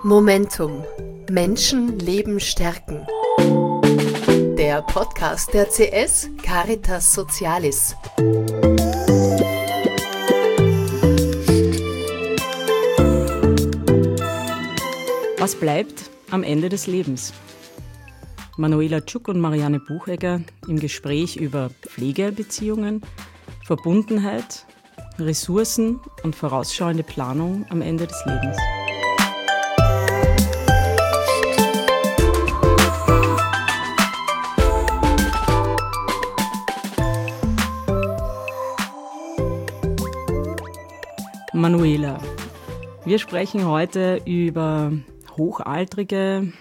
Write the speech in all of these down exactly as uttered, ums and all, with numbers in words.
Momentum. Menschen, Leben stärken. Der Podcast der C S Caritas Socialis. Was bleibt am Ende des Lebens? Manuela Tschuk und Marianne Buchegger im Gespräch über Pflegebeziehungen, Verbundenheit, Ressourcen und vorausschauende Planung am Ende des Lebens. Manuela, wir sprechen heute über hochaltrige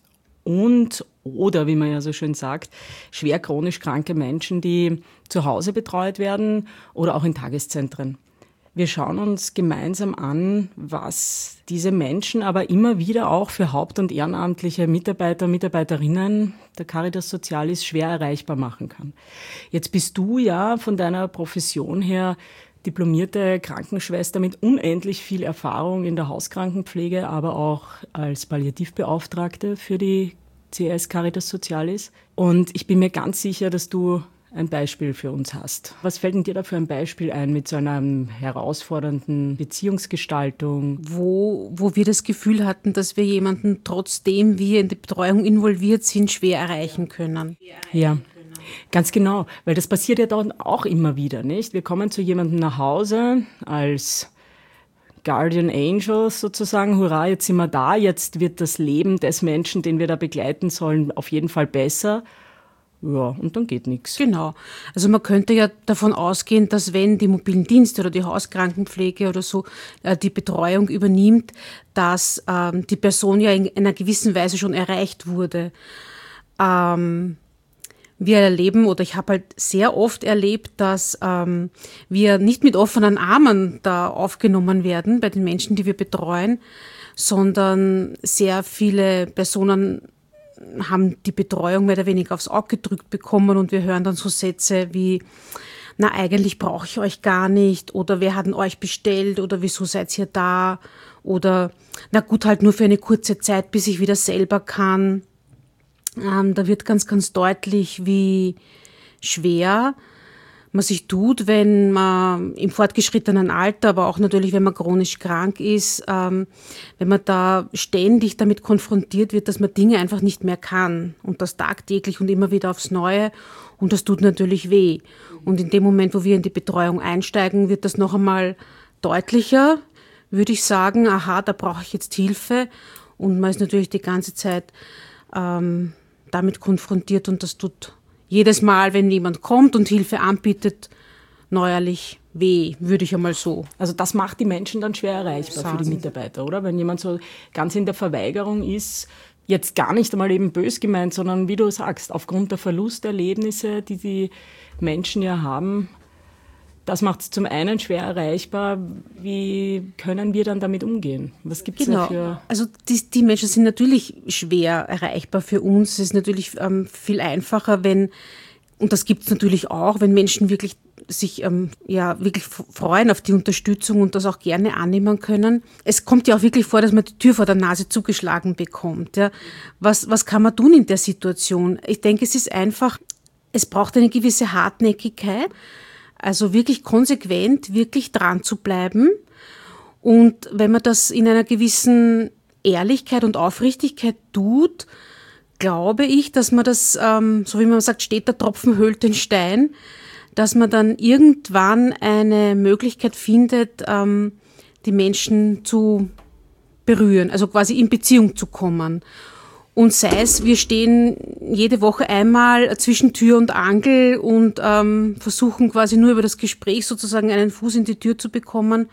und oder, wie man ja so schön sagt, schwer chronisch kranke Menschen, die zu Hause betreut werden oder auch in Tageszentren. Wir schauen uns gemeinsam an, was diese Menschen aber immer wieder auch für haupt- und ehrenamtliche Mitarbeiter und Mitarbeiterinnen der Caritas Socialis schwer erreichbar machen kann. Jetzt bist du ja von deiner Profession her diplomierte Krankenschwester mit unendlich viel Erfahrung in der Hauskrankenpflege, aber auch als Palliativbeauftragte für die C S Caritas Socialis. Und ich bin mir ganz sicher, dass du ein Beispiel für uns hast. Was fällt denn dir da für ein Beispiel ein mit so einer herausfordernden Beziehungsgestaltung? Wo, wo wir das Gefühl hatten, dass wir jemanden, trotzdem wir in die Betreuung involviert sind, schwer erreichen können. Ja. Ganz genau, weil das passiert ja dann auch immer wieder, nicht? Wir kommen zu jemandem nach Hause als Guardian Angels sozusagen, hurra, jetzt sind wir da, jetzt wird das Leben des Menschen, den wir da begleiten sollen, auf jeden Fall besser. Ja, und dann geht nichts. Genau. Also man könnte ja davon ausgehen, dass wenn die mobilen Dienste oder die Hauskrankenpflege oder so äh, die Betreuung übernimmt, dass ähm, die Person ja in einer gewissen Weise schon erreicht wurde. Ähm, Wir erleben, oder ich habe halt sehr oft erlebt, dass ähm, wir nicht mit offenen Armen da aufgenommen werden bei den Menschen, die wir betreuen, sondern sehr viele Personen haben die Betreuung mehr oder weniger aufs Auge gedrückt bekommen und wir hören dann so Sätze wie, na eigentlich brauche ich euch gar nicht oder wer hat denn euch bestellt oder wieso seid ihr da oder na gut, halt nur für eine kurze Zeit, bis ich wieder selber kann. Ähm, da wird ganz, ganz deutlich, wie schwer man sich tut, wenn man im fortgeschrittenen Alter, aber auch natürlich, wenn man chronisch krank ist, ähm, wenn man da ständig damit konfrontiert wird, dass man Dinge einfach nicht mehr kann und das tagtäglich und immer wieder aufs Neue und das tut natürlich weh. Und in dem Moment, wo wir in die Betreuung einsteigen, wird das noch einmal deutlicher, würde ich sagen, aha, da brauche ich jetzt Hilfe und man ist natürlich die ganze Zeit ähm, damit konfrontiert und das tut jedes Mal, wenn jemand kommt und Hilfe anbietet, neuerlich weh, würde ich einmal so. Also das macht die Menschen dann schwer erreichbar Sagen. für die Mitarbeiter, oder? Wenn jemand so ganz in der Verweigerung ist, jetzt gar nicht einmal eben bös gemeint, sondern wie du sagst, aufgrund der Verlusterlebnisse, die die Menschen ja haben, das macht es zum einen schwer erreichbar. Wie können wir dann damit umgehen? Was gibt es genau. dafür? Also die, die Menschen sind natürlich schwer erreichbar für uns. Es ist natürlich ähm, viel einfacher, wenn, und das gibt es natürlich auch, wenn Menschen wirklich sich ähm, ja wirklich freuen auf die Unterstützung und das auch gerne annehmen können. Es kommt ja auch wirklich vor, dass man die Tür vor der Nase zugeschlagen bekommt. Ja. Was, was kann man tun in der Situation? Ich denke, es ist einfach, es braucht eine gewisse Hartnäckigkeit. Also wirklich konsequent, wirklich dran zu bleiben. Und wenn man das in einer gewissen Ehrlichkeit und Aufrichtigkeit tut, glaube ich, dass man das, ähm, so wie man sagt, steht der Tropfen höhlt den Stein, dass man dann irgendwann eine Möglichkeit findet, ähm, die Menschen zu berühren, also quasi in Beziehung zu kommen. Und sei es, wir stehen jede Woche einmal zwischen Tür und Angel und ähm, versuchen quasi nur über das Gespräch sozusagen einen Fuß in die Tür zu bekommen.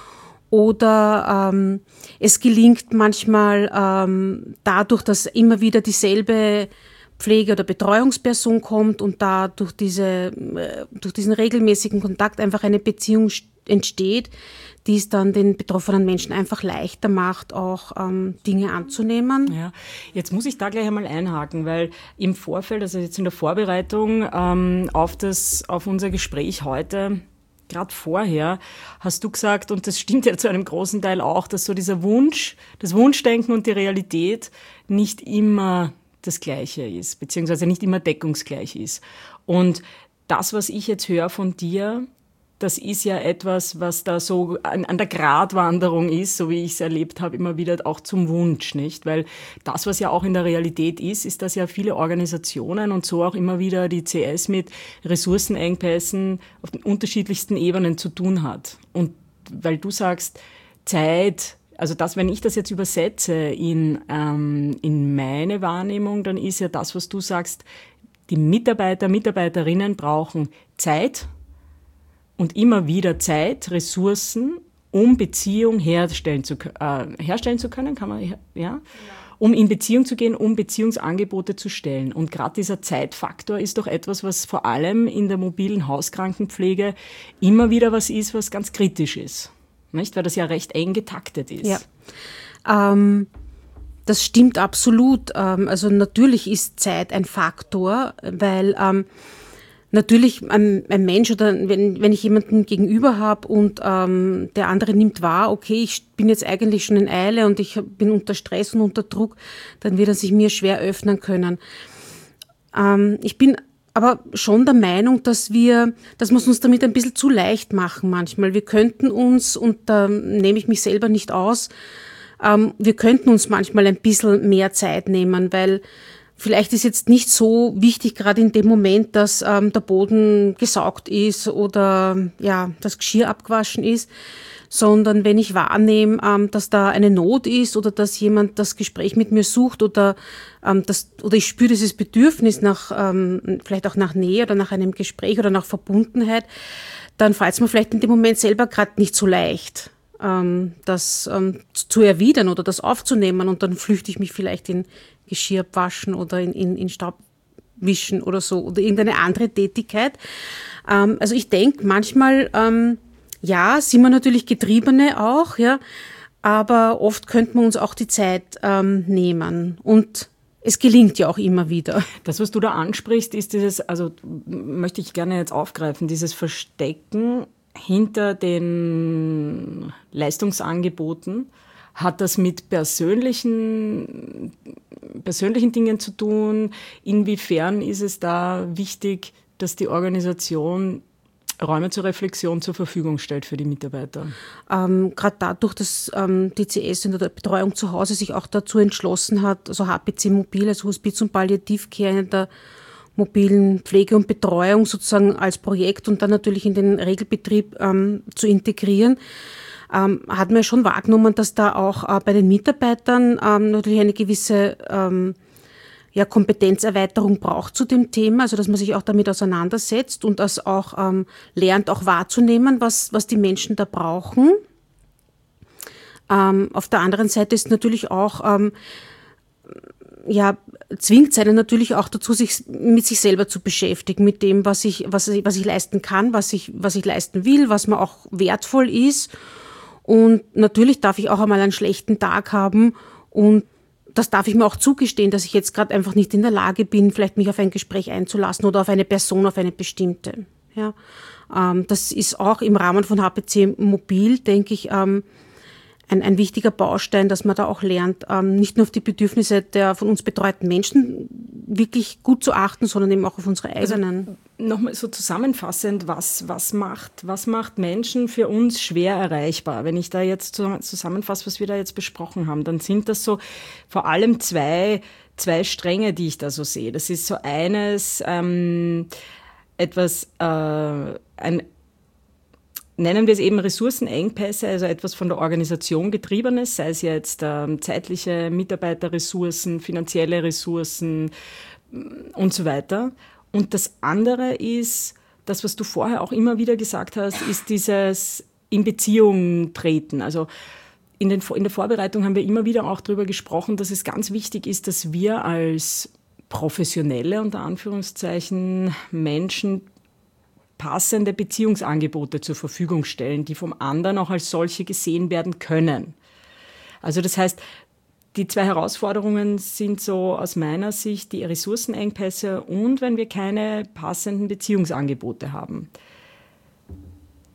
Oder ähm, es gelingt manchmal ähm, dadurch, dass immer wieder dieselbe Pflege- oder Betreuungsperson kommt und da durch, diese, äh, durch diesen regelmäßigen Kontakt einfach eine Beziehung entsteht, die es dann den betroffenen Menschen einfach leichter macht, auch ähm, Dinge anzunehmen. Ja, jetzt muss ich da gleich einmal einhaken, weil im Vorfeld, also jetzt in der Vorbereitung ähm, auf, das, auf unser Gespräch heute, gerade vorher hast du gesagt, und das stimmt ja zu einem großen Teil auch, dass so dieser Wunsch, das Wunschdenken und die Realität nicht immer das Gleiche ist, beziehungsweise nicht immer deckungsgleich ist. Und das, was ich jetzt höre von dir, das ist ja etwas, was da so an, an der Gratwanderung ist, so wie ich es erlebt habe, immer wieder auch zum Wunsch, nicht? Weil das, was ja auch in der Realität ist, ist, dass ja viele Organisationen und so auch immer wieder die C S mit Ressourcenengpässen auf den unterschiedlichsten Ebenen zu tun hat. Und weil du sagst, Zeit, also das, wenn ich das jetzt übersetze in, ähm, in meine Wahrnehmung, dann ist ja das, was du sagst, die Mitarbeiter, Mitarbeiterinnen brauchen Zeit, und immer wieder Zeit, Ressourcen, um Beziehung herstellen zu, äh, herstellen zu können, kann man, ja? ja, um in Beziehung zu gehen, um Beziehungsangebote zu stellen. Und gerade dieser Zeitfaktor ist doch etwas, was vor allem in der mobilen Hauskrankenpflege immer wieder was ist, was ganz kritisch ist, nicht? Weil das ja recht eng getaktet ist. Ja, ähm, das stimmt absolut. Ähm, also natürlich ist Zeit ein Faktor, weil ähm, natürlich ein, ein Mensch oder wenn, wenn ich jemanden gegenüber habe und ähm, der andere nimmt wahr, okay, ich bin jetzt eigentlich schon in Eile und ich bin unter Stress und unter Druck, dann wird er sich mir schwer öffnen können. Ähm, ich bin aber schon der Meinung, dass wir, dass wir es uns damit ein bisschen zu leicht machen manchmal. Wir könnten uns, und da nehme ich mich selber nicht aus, ähm, wir könnten uns manchmal ein bisschen mehr Zeit nehmen, weil vielleicht ist jetzt nicht so wichtig, gerade in dem Moment, dass ähm, der Boden gesaugt ist oder ja das Geschirr abgewaschen ist, sondern wenn ich wahrnehme, ähm, dass da eine Not ist oder dass jemand das Gespräch mit mir sucht oder ähm, das oder ich spüre dieses Bedürfnis nach ähm, vielleicht auch nach Nähe oder nach einem Gespräch oder nach Verbundenheit, dann fällt es mir vielleicht in dem Moment selber gerade nicht so leicht, ähm, das ähm, zu erwidern oder das aufzunehmen, und dann flüchte ich mich vielleicht in Geschirr waschen oder in, in, in Staub wischen oder so oder irgendeine andere Tätigkeit. Ähm, also ich denke manchmal, ähm, ja, sind wir natürlich Getriebene auch, ja, aber oft könnte man uns auch die Zeit ähm, nehmen, und es gelingt ja auch immer wieder. Das, was du da ansprichst, ist dieses, also möchte ich gerne jetzt aufgreifen, dieses Verstecken hinter den Leistungsangeboten. Hat das mit persönlichen, persönlichen Dingen zu tun? Inwiefern ist es da wichtig, dass die Organisation Räume zur Reflexion zur Verfügung stellt für die Mitarbeiter? Ähm, Gerade dadurch, dass ähm, die C S in der Betreuung zu Hause sich auch dazu entschlossen hat, also H P C Mobil, also Hospiz- und Palliativcare in der mobilen Pflege und Betreuung sozusagen als Projekt und dann natürlich in den Regelbetrieb ähm, zu integrieren, Ähm, hat man schon wahrgenommen, dass da auch äh, bei den Mitarbeitern ähm, natürlich eine gewisse ähm, ja, Kompetenzerweiterung braucht zu dem Thema, also dass man sich auch damit auseinandersetzt und das auch ähm, lernt, auch wahrzunehmen, was, was die Menschen da brauchen. Ähm, auf der anderen Seite ist natürlich auch, ähm, ja, zwingt es einen natürlich auch dazu, sich mit sich selber zu beschäftigen, mit dem, was ich, was ich, was ich leisten kann, was ich, was ich leisten will, was mir auch wertvoll ist. Und natürlich darf ich auch einmal einen schlechten Tag haben, und das darf ich mir auch zugestehen, dass ich jetzt gerade einfach nicht in der Lage bin, vielleicht mich auf ein Gespräch einzulassen oder auf eine Person, auf eine bestimmte. Ja, ähm, das ist auch im Rahmen von H P C Mobil, denke ich, ähm, ein, ein wichtiger Baustein, dass man da auch lernt, ähm, nicht nur auf die Bedürfnisse der von uns betreuten Menschen wirklich gut zu achten, sondern eben auch auf unsere eigenen. Also, nochmal so zusammenfassend, was, was macht, was macht Menschen für uns schwer erreichbar? Wenn ich da jetzt zusammenfasse, was wir da jetzt besprochen haben, dann sind das so vor allem zwei, zwei Stränge, die ich da so sehe. Das ist so eines, ähm, etwas, äh, ein, nennen wir es eben Ressourcenengpässe, also etwas von der Organisation getriebenes, sei es jetzt ähm, zeitliche Mitarbeiterressourcen, finanzielle Ressourcen und so weiter. Und das andere ist, das, was du vorher auch immer wieder gesagt hast, ist dieses in Beziehung treten. Also in, den, in der Vorbereitung haben wir immer wieder auch darüber gesprochen, dass es ganz wichtig ist, dass wir als professionelle, unter Anführungszeichen, Menschen passende Beziehungsangebote zur Verfügung stellen, die vom anderen auch als solche gesehen werden können. Also das heißt, die zwei Herausforderungen sind so aus meiner Sicht die Ressourcenengpässe und wenn wir keine passenden Beziehungsangebote haben.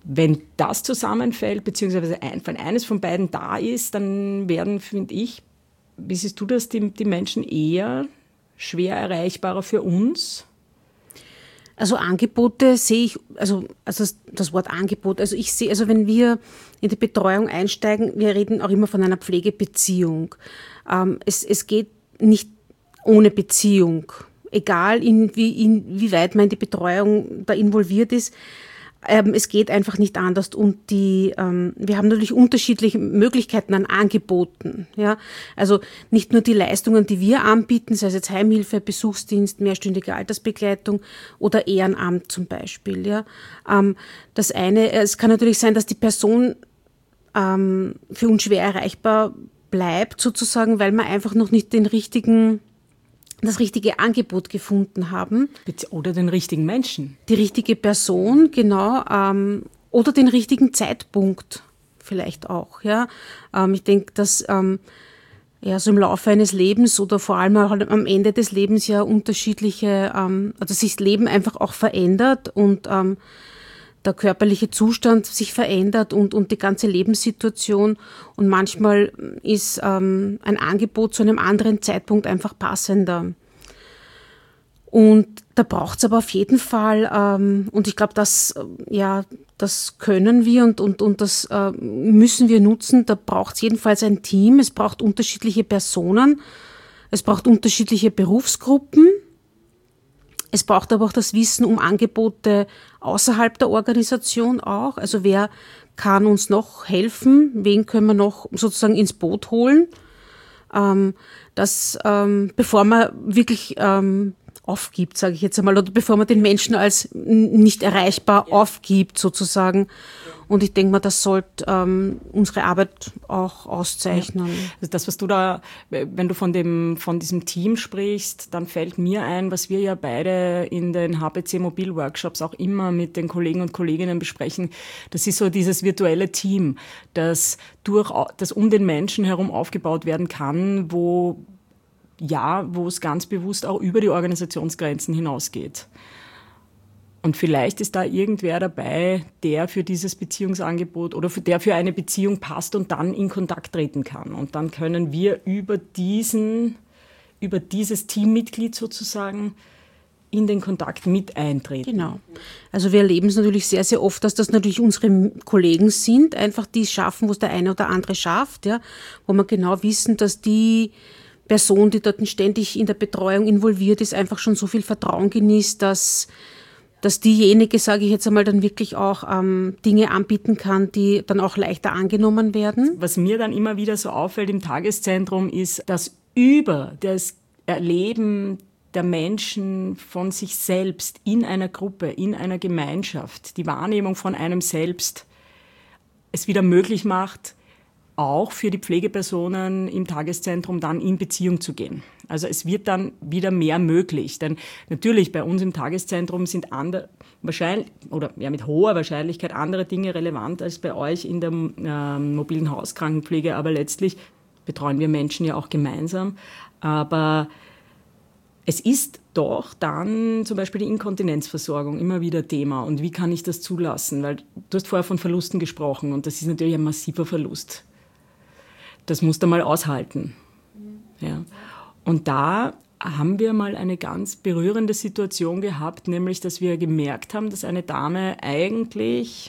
Wenn das zusammenfällt, beziehungsweise ein, wenn eines von beiden da ist, dann werden, finde ich, wie siehst du das, die, die Menschen eher schwer erreichbarer für uns? Also Angebote sehe ich, also, also das Wort Angebot, also ich sehe, also wenn wir in die Betreuung einsteigen, wir reden auch immer von einer Pflegebeziehung. Ähm, es, es geht nicht ohne Beziehung, egal in, wie, inwieweit man in die Betreuung da involviert ist. Ähm, es geht einfach nicht anders und die, ähm, wir haben natürlich unterschiedliche Möglichkeiten an Angeboten. Ja? Also nicht nur die Leistungen, die wir anbieten, sei es jetzt Heimhilfe, Besuchsdienst, mehrstündige Altersbegleitung oder Ehrenamt zum Beispiel. Ja? Ähm, das eine, es kann natürlich sein, dass die Person ähm, für uns schwer erreichbar bleibt, sozusagen, weil wir einfach noch nicht den richtigen das richtige Angebot gefunden haben. Oder den richtigen Menschen. Die richtige Person, genau. Ähm, oder den richtigen Zeitpunkt vielleicht auch. Ja. Ähm, ich denke, dass ähm, ja, so im Laufe eines Lebens oder vor allem halt am Ende des Lebens ja unterschiedliche, ähm, also sich das Leben einfach auch verändert und ähm, der körperliche Zustand sich verändert und, und die ganze Lebenssituation. Und manchmal ist ähm, ein Angebot zu einem anderen Zeitpunkt einfach passender. Und da braucht es aber auf jeden Fall, ähm, und ich glaube, das, ja, das können wir und, und, und das äh, müssen wir nutzen, da braucht es jedenfalls ein Team, es braucht unterschiedliche Personen, es braucht unterschiedliche Berufsgruppen. Es braucht aber auch das Wissen um Angebote außerhalb der Organisation auch. Also wer kann uns noch helfen? Wen können wir noch sozusagen ins Boot holen? Ähm, das, ähm, bevor man wirklich ähm, aufgibt, sage ich jetzt einmal, oder bevor man den Menschen als nicht erreichbar ja. aufgibt sozusagen. Und ich denke mal, das sollte ähm, unsere Arbeit auch auszeichnen. Ja. Also das, was du da, wenn du von dem, von diesem Team sprichst, dann fällt mir ein, was wir ja beide in den H P C Mobil Workshops auch immer mit den Kollegen und Kolleginnen besprechen. Das ist so dieses virtuelle Team, das durch, das um den Menschen herum aufgebaut werden kann, wo, ja, wo es ganz bewusst auch über die Organisationsgrenzen hinausgeht. Und vielleicht ist da irgendwer dabei, der für dieses Beziehungsangebot oder für der für eine Beziehung passt und dann in Kontakt treten kann. Und dann können wir über diesen, über dieses Teammitglied sozusagen in den Kontakt mit eintreten. Genau. Also wir erleben es natürlich sehr, sehr oft, dass das natürlich unsere Kollegen sind, einfach die es schaffen, wo es der eine oder andere schafft, ja, wo wir genau wissen, dass die Person, die dort ständig in der Betreuung involviert ist, einfach schon so viel Vertrauen genießt, dass dass diejenige, sage ich jetzt einmal, dann wirklich auch ähm, Dinge anbieten kann, die dann auch leichter angenommen werden. Was mir dann immer wieder so auffällt im Tageszentrum ist, dass über das Erleben der Menschen von sich selbst in einer Gruppe, in einer Gemeinschaft, die Wahrnehmung von einem selbst es wieder möglich macht, auch für die Pflegepersonen im Tageszentrum dann in Beziehung zu gehen. Also es wird dann wieder mehr möglich. Denn natürlich bei uns im Tageszentrum sind andere, wahrscheinlich, oder ja mit hoher Wahrscheinlichkeit andere Dinge relevant als bei euch in der äh, mobilen Hauskrankenpflege. Aber letztlich betreuen wir Menschen ja auch gemeinsam. Aber es ist doch dann zum Beispiel die Inkontinenzversorgung immer wieder Thema. Und wie kann ich das zulassen? Weil du hast vorher von Verlusten gesprochen und das ist natürlich ein massiver Verlust. Das musst du mal aushalten. Ja. Und da haben wir mal eine ganz berührende Situation gehabt, nämlich, dass wir gemerkt haben, dass eine Dame eigentlich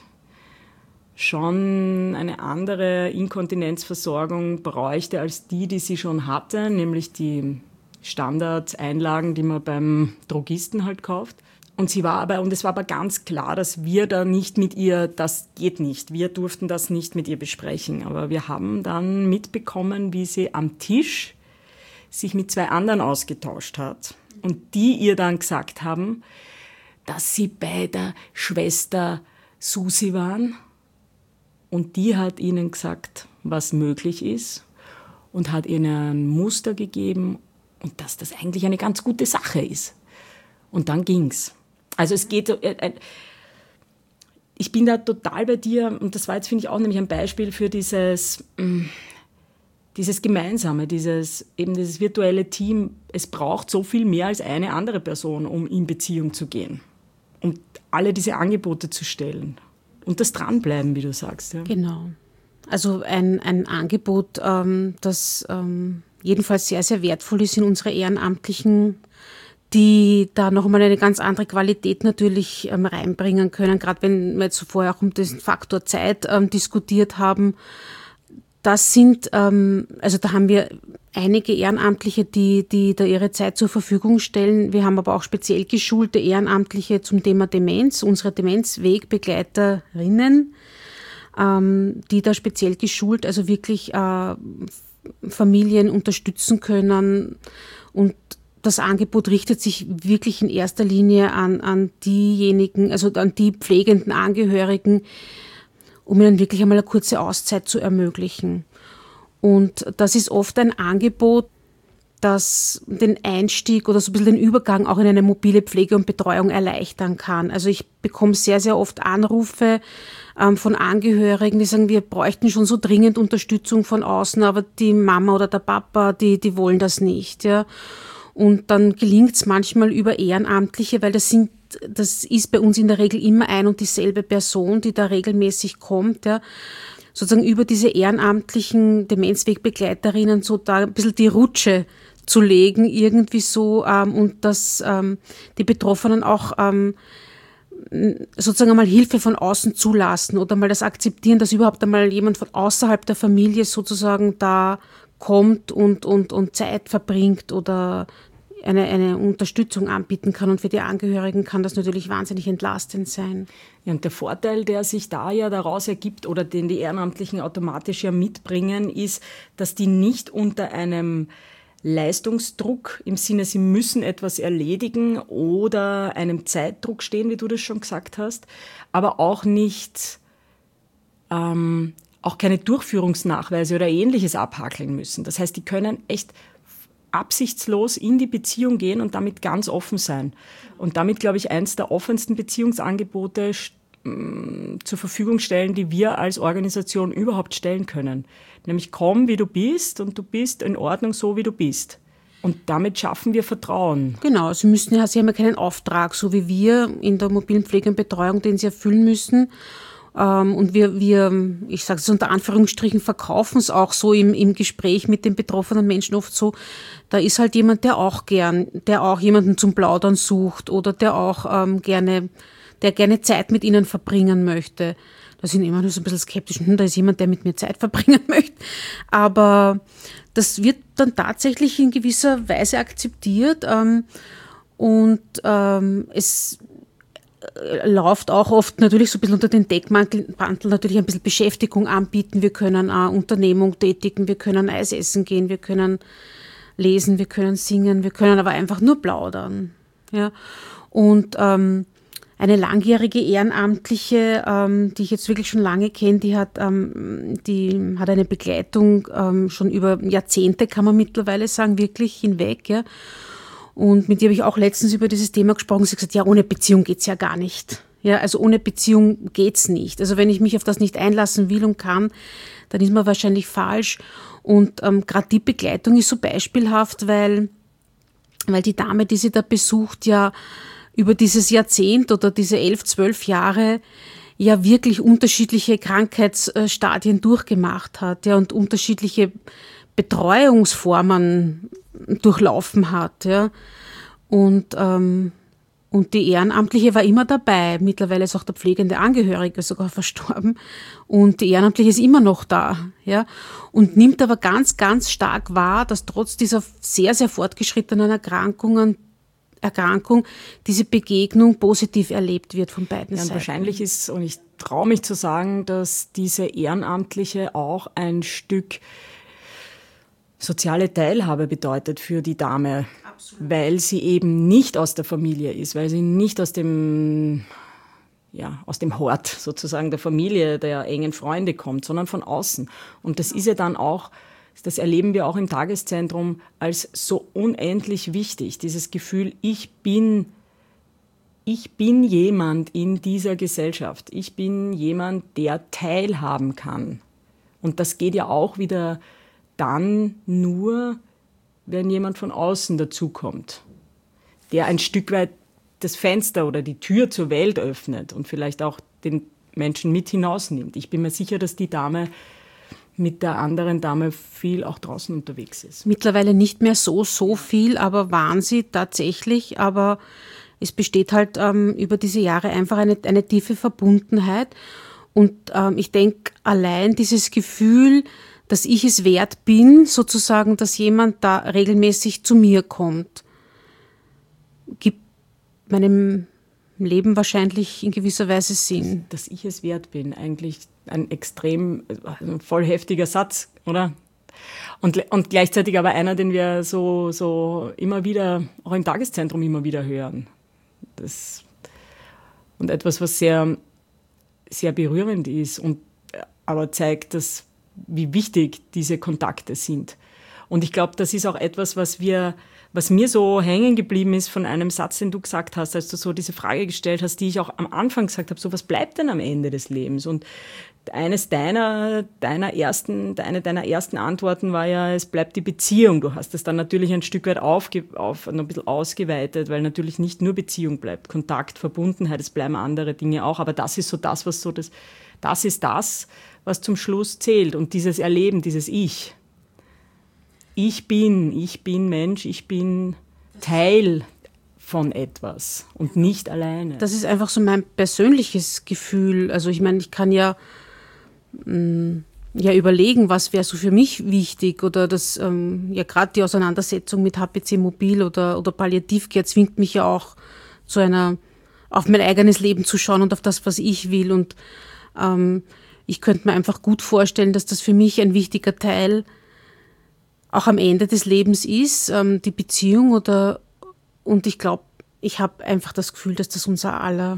schon eine andere Inkontinenzversorgung bräuchte als die, die sie schon hatte, nämlich die Standardeinlagen, die man beim Drogisten halt kauft. Und sie war aber, und es war aber ganz klar, dass wir da nicht mit ihr, das geht nicht. Wir durften das nicht mit ihr besprechen. Aber wir haben dann mitbekommen, wie sie am Tisch sich mit zwei anderen ausgetauscht hat. Und die ihr dann gesagt haben, dass sie bei der Schwester Susi waren. Und die hat ihnen gesagt, was möglich ist. Und hat ihnen ein Muster gegeben und dass das eigentlich eine ganz gute Sache ist. Und dann ging's. Also es geht, ich bin da total bei dir und das war jetzt, finde ich, auch nämlich ein Beispiel für dieses, dieses Gemeinsame, dieses, eben dieses virtuelle Team. Es braucht so viel mehr als eine andere Person, um in Beziehung zu gehen, um alle diese Angebote zu stellen. und das Dranbleiben, wie du sagst. Ja. Genau. Also ein, ein Angebot, ähm, das ähm, jedenfalls sehr, sehr wertvoll ist in unsere Ehrenamtlichen, die da nochmal eine ganz andere Qualität natürlich ähm, reinbringen können, gerade wenn wir jetzt so vorher auch um den Faktor Zeit ähm, diskutiert haben. Das sind, ähm, also da haben wir einige Ehrenamtliche, die, die da ihre Zeit zur Verfügung stellen. Wir haben aber auch speziell geschulte Ehrenamtliche zum Thema Demenz, unsere Demenzwegbegleiterinnen, ähm, die da speziell geschult, also wirklich äh, Familien unterstützen können. Und das Angebot richtet sich wirklich in erster Linie an, an diejenigen, also an die pflegenden Angehörigen, um ihnen wirklich einmal eine kurze Auszeit zu ermöglichen. Und das ist oft ein Angebot, das den Einstieg oder so ein bisschen den Übergang auch in eine mobile Pflege und Betreuung erleichtern kann. Also ich bekomme sehr, sehr oft Anrufe ähm, von Angehörigen, die sagen, wir bräuchten schon so dringend Unterstützung von außen, aber die Mama oder der Papa, die, die wollen das nicht. Ja. Und dann gelingt es manchmal über Ehrenamtliche, weil das sind, das ist bei uns in der Regel immer ein und dieselbe Person, die da regelmäßig kommt, ja. Sozusagen über diese ehrenamtlichen Demenzwegbegleiterinnen so da ein bisschen die Rutsche zu legen, irgendwie so, ähm, und dass ähm, die Betroffenen auch ähm, sozusagen einmal Hilfe von außen zulassen oder mal das akzeptieren, dass überhaupt einmal jemand von außerhalb der Familie sozusagen da kommt und, und, und Zeit verbringt oder eine, eine Unterstützung anbieten kann. Und für die Angehörigen kann das natürlich wahnsinnig entlastend sein. Ja, und der Vorteil, der sich da ja daraus ergibt oder den die Ehrenamtlichen automatisch ja mitbringen, ist, dass die nicht unter einem Leistungsdruck im Sinne, sie müssen etwas erledigen oder einem Zeitdruck stehen, wie du das schon gesagt hast, aber auch nicht, ähm, auch keine Durchführungsnachweise oder Ähnliches abhakeln müssen. Das heißt, die können echt absichtslos in die Beziehung gehen und damit ganz offen sein. Und damit, glaube ich, eins der offensten Beziehungsangebote mh, zur Verfügung stellen, die wir als Organisation überhaupt stellen können. Nämlich komm, wie du bist und du bist in Ordnung so, wie du bist. Und damit schaffen wir Vertrauen. Genau, sie müssen ja, sie haben ja keinen Auftrag, so wie wir in der mobilen Pflege und Betreuung, den sie erfüllen müssen. Und wir, wir, ich sage es unter Anführungsstrichen, verkaufen es auch so im, im Gespräch mit den betroffenen Menschen oft so, da ist halt jemand, der auch gern, der auch jemanden zum Plaudern sucht oder der auch ähm, gerne, der gerne Zeit mit ihnen verbringen möchte. Da sind immer nur so ein bisschen skeptisch, hm, da ist jemand, der mit mir Zeit verbringen möchte. Aber das wird dann tatsächlich in gewisser Weise akzeptiert ähm, und ähm, es läuft auch oft natürlich so ein bisschen unter den Deckmantel natürlich ein bisschen Beschäftigung anbieten. Wir können eine Unternehmung tätigen, wir können Eis essen gehen, wir können lesen, wir können singen, wir können aber einfach nur plaudern. Ja. Und ähm, eine langjährige Ehrenamtliche, ähm, die ich jetzt wirklich schon lange kenne, die hat, ähm, die hat eine Begleitung ähm, schon über Jahrzehnte, kann man mittlerweile sagen, wirklich hinweg, ja. Und mit ihr habe ich auch letztens über dieses Thema gesprochen. Sie hat gesagt, ja, ohne Beziehung geht's ja gar nicht. Ja, also ohne Beziehung geht's nicht. Also wenn ich mich auf das nicht einlassen will und kann, dann ist man wahrscheinlich falsch. Und ähm, gerade die Begleitung ist so beispielhaft, weil, weil die Dame, die sie da besucht, ja über dieses Jahrzehnt oder diese elf, zwölf Jahre ja wirklich unterschiedliche Krankheitsstadien durchgemacht hat, ja, und unterschiedliche Betreuungsformen durchlaufen hat, ja. Und, ähm, und die Ehrenamtliche war immer dabei. Mittlerweile ist auch der pflegende Angehörige sogar verstorben. Und die Ehrenamtliche ist immer noch da, ja. Und nimmt aber ganz, ganz stark wahr, dass trotz dieser sehr, sehr fortgeschrittenen Erkrankungen, Erkrankung diese Begegnung positiv erlebt wird von beiden ja, und Seiten. Wahrscheinlich ist, und ich traue mich zu sagen, dass diese Ehrenamtliche auch ein Stück soziale Teilhabe bedeutet für die Dame, absolut, weil sie eben nicht aus der Familie ist, weil sie nicht aus dem, ja, aus dem Hort sozusagen der Familie, der engen Freunde kommt, sondern von außen. Und das ist ja dann auch, das erleben wir auch im Tageszentrum als so unendlich wichtig, dieses Gefühl, ich bin, ich bin jemand in dieser Gesellschaft, ich bin jemand, der teilhaben kann. Und das geht ja auch wieder dann nur, wenn jemand von außen dazukommt, der ein Stück weit das Fenster oder die Tür zur Welt öffnet und vielleicht auch den Menschen mit hinausnimmt. Ich bin mir sicher, dass die Dame mit der anderen Dame viel auch draußen unterwegs ist. Mittlerweile nicht mehr so, so viel, aber waren sie tatsächlich. Aber es besteht halt ähm, über diese Jahre einfach eine, eine tiefe Verbundenheit. Und ähm, ich denke, allein dieses Gefühl, dass ich es wert bin, sozusagen, dass jemand da regelmäßig zu mir kommt, gibt meinem Leben wahrscheinlich in gewisser Weise Sinn. Dass ich es wert bin, eigentlich ein extrem, ein voll heftiger Satz, oder? Und, und gleichzeitig aber einer, den wir so, so immer wieder, auch im Tageszentrum immer wieder hören. Das, und etwas, was sehr, sehr berührend ist und aber zeigt, dass, wie wichtig diese Kontakte sind. Und ich glaube, das ist auch etwas, was wir, was mir so hängen geblieben ist von einem Satz, den du gesagt hast, als du so diese Frage gestellt hast, die ich auch am Anfang gesagt habe, so was bleibt denn am Ende des Lebens? Und eines deiner, deiner ersten, eine deiner ersten Antworten war ja, es bleibt die Beziehung. Du hast es dann natürlich ein Stück weit aufge, auf, noch ein bisschen ausgeweitet, weil natürlich nicht nur Beziehung bleibt, Kontakt, Verbundenheit, es bleiben andere Dinge auch, aber das ist so das, was so das, das ist das, was zum Schluss zählt und dieses Erleben, dieses Ich. Ich bin, ich bin Mensch, ich bin Teil von etwas und nicht alleine. Das ist einfach so mein persönliches Gefühl. Also ich meine, ich kann ja, mh, ja überlegen, was wäre so für mich wichtig oder das, ähm, ja gerade die Auseinandersetzung mit H P C Mobil oder, oder Palliativcare zwingt mich ja auch zu einer, auf mein eigenes Leben zu schauen und auf das, was ich will und ähm, ich könnte mir einfach gut vorstellen, dass das für mich ein wichtiger Teil auch am Ende des Lebens ist, ähm, die Beziehung oder und ich glaube, ich habe einfach das Gefühl, dass das unser aller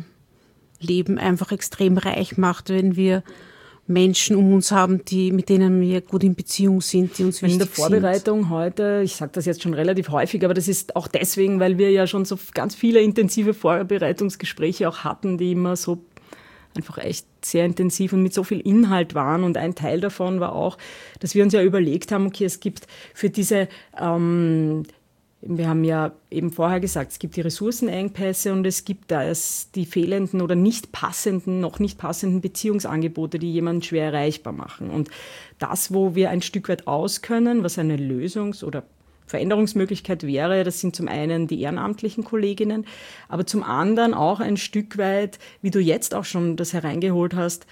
Leben einfach extrem reich macht, wenn wir Menschen um uns haben, die, mit denen wir gut in Beziehung sind, die uns wichtig sind. In der Vorbereitung sind. Heute, ich sage das jetzt schon relativ häufig, aber das ist auch deswegen, weil wir ja schon so ganz viele intensive Vorbereitungsgespräche auch hatten, die immer so einfach echt sehr intensiv und mit so viel Inhalt waren. Und ein Teil davon war auch, dass wir uns ja überlegt haben, okay, es gibt für diese, ähm, wir haben ja eben vorher gesagt, es gibt die Ressourcenengpässe und es gibt da die fehlenden oder nicht passenden, noch nicht passenden Beziehungsangebote, die jemanden schwer erreichbar machen. Und das, wo wir ein Stück weit auskönnen, was eine Lösungs- oder Veränderungsmöglichkeit wäre, das sind zum einen die ehrenamtlichen Kolleginnen, aber zum anderen auch ein Stück weit, wie du jetzt auch schon das hereingeholt hast,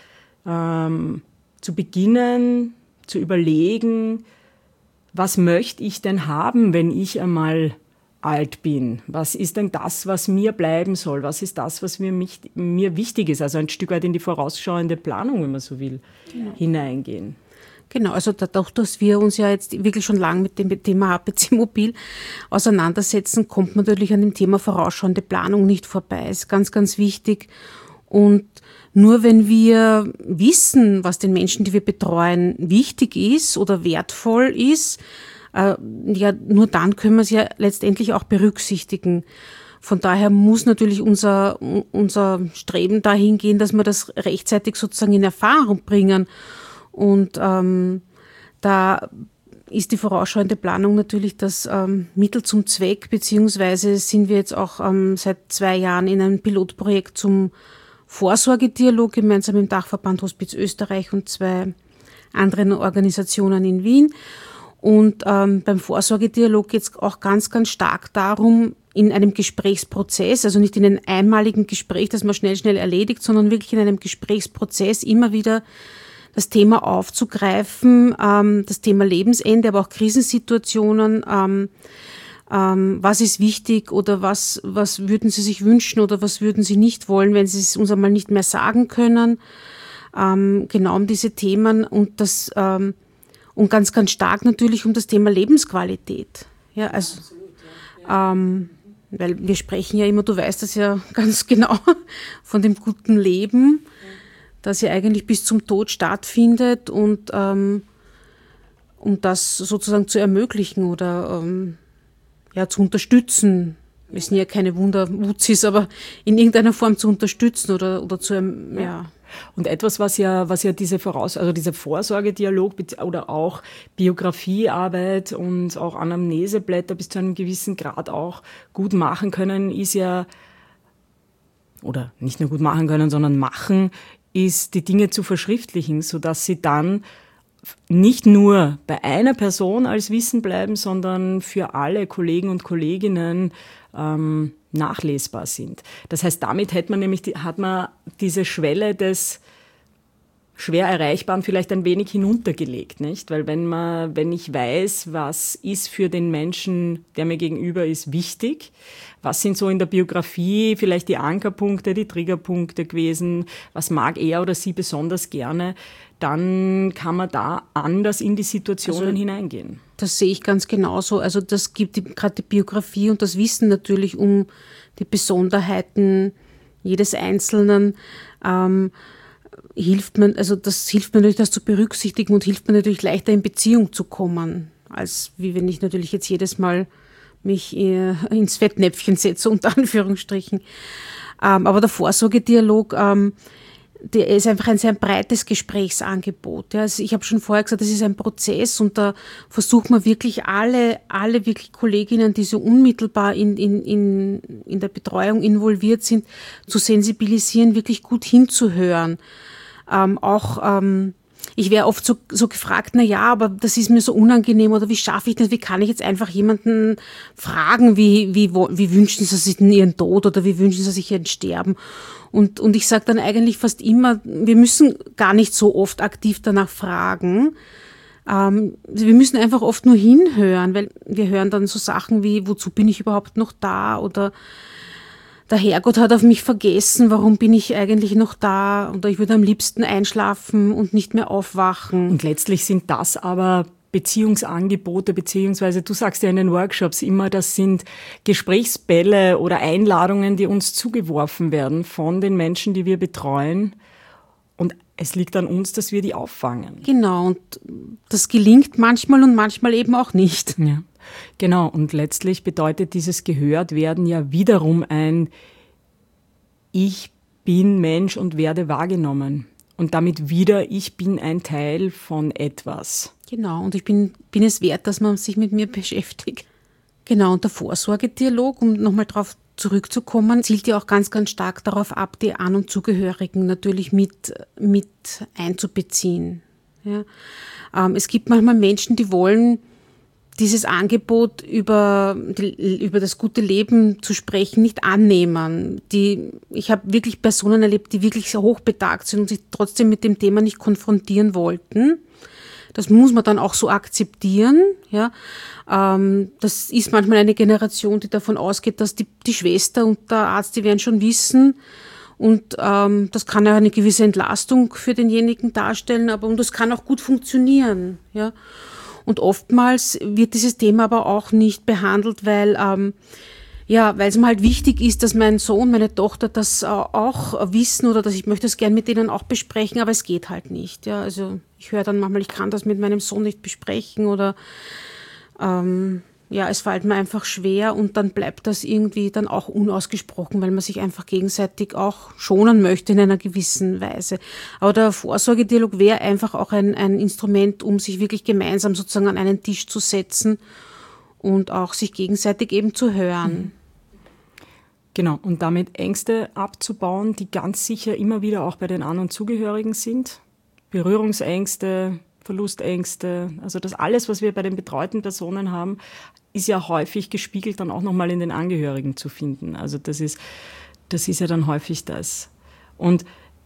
ähm, zu beginnen, zu überlegen, was möchte ich denn haben, wenn ich einmal alt bin? Was ist denn das, was mir bleiben soll? Was ist das, was mir, mich, mir wichtig ist? Also ein Stück weit in die vorausschauende Planung, wenn man so will, genau. hineingehen. Genau, also dadurch, dass wir uns ja jetzt wirklich schon lange mit dem Thema H P C Mobil auseinandersetzen, kommt man natürlich an dem Thema vorausschauende Planung nicht vorbei. Ist ganz, ganz wichtig. Und nur wenn wir wissen, was den Menschen, die wir betreuen, wichtig ist oder wertvoll ist, äh, ja, nur dann können wir es ja letztendlich auch berücksichtigen. Von daher muss natürlich unser, unser Streben dahin gehen, dass wir das rechtzeitig sozusagen in Erfahrung bringen. Und ähm, da ist die vorausschauende Planung natürlich das ähm, Mittel zum Zweck, beziehungsweise sind wir jetzt auch ähm, seit zwei Jahren in einem Pilotprojekt zum Vorsorgedialog gemeinsam im Dachverband Hospiz Österreich und zwei anderen Organisationen in Wien. Und ähm, beim Vorsorgedialog geht es auch ganz, ganz stark darum, in einem Gesprächsprozess, also nicht in einem einmaligen Gespräch, das man schnell, schnell erledigt, sondern wirklich in einem Gesprächsprozess immer wieder das Thema aufzugreifen, ähm, das Thema Lebensende, aber auch Krisensituationen, ähm, ähm, was ist wichtig oder was, was würden Sie sich wünschen oder was würden Sie nicht wollen, wenn Sie es uns einmal nicht mehr sagen können, ähm, genau um diese Themen und das, ähm, und ganz, ganz stark natürlich um das Thema Lebensqualität. Ja, also, ähm, weil wir sprechen ja immer, du weißt das ja ganz genau, von dem guten Leben, das ja eigentlich bis zum Tod stattfindet und ähm, um das sozusagen zu ermöglichen oder ähm, ja, zu unterstützen. Wir sind ja keine Wunderwuzis, aber in irgendeiner Form zu unterstützen oder, oder zu, ähm, ja. Und etwas, was ja, was ja diese Voraus, also dieser Vorsorgedialog oder auch Biografiearbeit und auch Anamneseblätter bis zu einem gewissen Grad auch gut machen können, ist ja, oder nicht nur gut machen können, sondern machen, ist, die Dinge zu verschriftlichen, sodass sie dann nicht nur bei einer Person als Wissen bleiben, sondern für alle Kollegen und Kolleginnen ähm, nachlesbar sind. Das heißt, damit hat man nämlich die, hat man diese Schwelle des schwer Erreichbaren vielleicht ein wenig hinuntergelegt, nicht? Weil wenn man, wenn ich weiß, was ist für den Menschen, der mir gegenüber ist, wichtig, was sind so in der Biografie vielleicht die Ankerpunkte, die Triggerpunkte gewesen, was mag er oder sie besonders gerne, dann kann man da anders in die Situationen also, hineingehen. Das sehe ich ganz genauso. Also das gibt gerade die Biografie und das Wissen natürlich um die Besonderheiten jedes Einzelnen, ähm, hilft man, also das hilft mir natürlich, das zu berücksichtigen und hilft mir natürlich leichter in Beziehung zu kommen, als wie wenn ich natürlich jetzt jedes Mal mich ins Fettnäpfchen setze, unter Anführungsstrichen. Ähm, aber der Vorsorgedialog, ähm, der ist einfach ein sehr breites Gesprächsangebot. Ja. Also ich habe schon vorher gesagt, das ist ein Prozess und da versucht man wirklich alle, alle wirklich Kolleginnen, die so unmittelbar in, in, in, in der Betreuung involviert sind, zu sensibilisieren, wirklich gut hinzuhören. Ähm, auch, ähm, ich wäre oft so, so gefragt, na ja, aber das ist mir so unangenehm oder wie schaffe ich das, wie kann ich jetzt einfach jemanden fragen, wie, wie, wo, wie wünschen sie sich denn ihren Tod oder wie wünschen sie sich ihren Sterben? Und, und ich sage dann eigentlich fast immer, wir müssen gar nicht so oft aktiv danach fragen. Ähm, wir müssen einfach oft nur hinhören, weil wir hören dann so Sachen wie, wozu bin ich überhaupt noch da? Oder der Herrgott hat auf mich vergessen, warum bin ich eigentlich noch da? Oder ich würde am liebsten einschlafen und nicht mehr aufwachen. Und letztlich sind das aber Beziehungsangebote, beziehungsweise du sagst ja in den Workshops immer, das sind Gesprächsbälle oder Einladungen, die uns zugeworfen werden von den Menschen, die wir betreuen. Und es liegt an uns, dass wir die auffangen. Genau, und das gelingt manchmal und manchmal eben auch nicht. Ja, genau. Und letztlich bedeutet dieses Gehörtwerden ja wiederum ein Ich bin Mensch und werde wahrgenommen. Und damit wieder, ich bin ein Teil von etwas. Genau, und ich bin, bin es wert, dass man sich mit mir beschäftigt. Genau, und der Vorsorgedialog, um nochmal drauf zurückzukommen, zielt ja auch ganz, ganz stark darauf ab, die An- und Zugehörigen natürlich mit, mit einzubeziehen. Ja. Ähm, es gibt manchmal Menschen, die wollen dieses Angebot über, die, über das gute Leben zu sprechen nicht annehmen. Die, ich habe wirklich Personen erlebt, die wirklich sehr hochbetagt sind und sich trotzdem mit dem Thema nicht konfrontieren wollten. Das muss man dann auch so akzeptieren. Ja. Ähm, das ist manchmal eine Generation, die davon ausgeht, dass die, die Schwester und der Arzt, die werden schon wissen. Und ähm, das kann ja eine gewisse Entlastung für denjenigen darstellen, aber und das kann auch gut funktionieren. Ja. Und oftmals wird dieses Thema aber auch nicht behandelt, weil ähm, ja, weil es mir halt wichtig ist, dass mein Sohn, meine Tochter das äh, auch wissen oder dass ich möchte es gern mit denen auch besprechen, aber es geht halt nicht. Ja, also ich höre dann manchmal, ich kann das mit meinem Sohn nicht besprechen oder ähm, ja, es fällt mir einfach schwer und dann bleibt das irgendwie dann auch unausgesprochen, weil man sich einfach gegenseitig auch schonen möchte in einer gewissen Weise. Aber der Vorsorgedialog wäre einfach auch ein, ein Instrument, um sich wirklich gemeinsam sozusagen an einen Tisch zu setzen und auch sich gegenseitig eben zu hören. Genau, und damit Ängste abzubauen, die ganz sicher immer wieder auch bei den An- und Zugehörigen sind. Berührungsängste, Verlustängste, also das alles, was wir bei den betreuten Personen haben, ist ja häufig gespiegelt dann auch nochmal in den Angehörigen zu finden. Also das ist, das ist ja dann häufig das. Und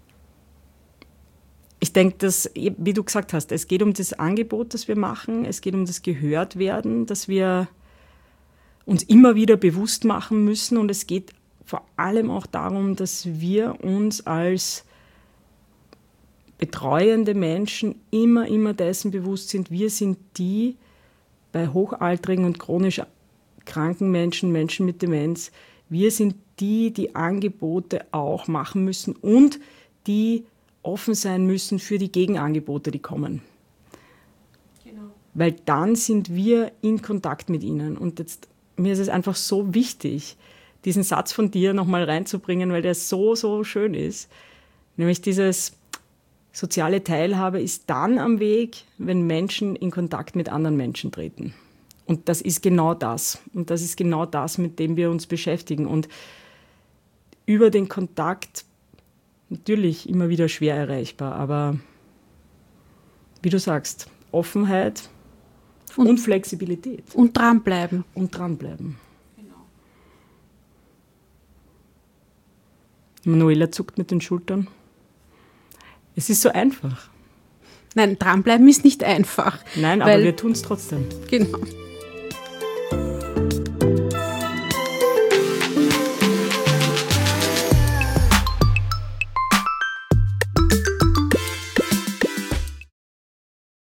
ich denke, dass, wie du gesagt hast, es geht um das Angebot, das wir machen, es geht um das Gehörtwerden, dass wir uns immer wieder bewusst machen müssen und es geht vor allem auch darum, dass wir uns als betreuende Menschen immer, immer dessen bewusst sind, wir sind die bei hochaltrigen und chronisch kranken Menschen, Menschen mit Demenz, wir sind die, die Angebote auch machen müssen und die offen sein müssen für die Gegenangebote, die kommen. Genau. Weil dann sind wir in Kontakt mit ihnen. Und jetzt, mir ist es einfach so wichtig, diesen Satz von dir nochmal reinzubringen, weil der so, so schön ist. Nämlich dieses soziale Teilhabe ist dann am Weg, wenn Menschen in Kontakt mit anderen Menschen treten. Und das ist genau das. Und das ist genau das, mit dem wir uns beschäftigen. Und über den Kontakt natürlich immer wieder schwer erreichbar, aber wie du sagst, Offenheit und, und Flexibilität. Und dranbleiben. Und dranbleiben. Manuela zuckt mit den Schultern. Es ist so einfach. Nein, dranbleiben ist nicht einfach. Nein, aber wir tun es trotzdem. Genau.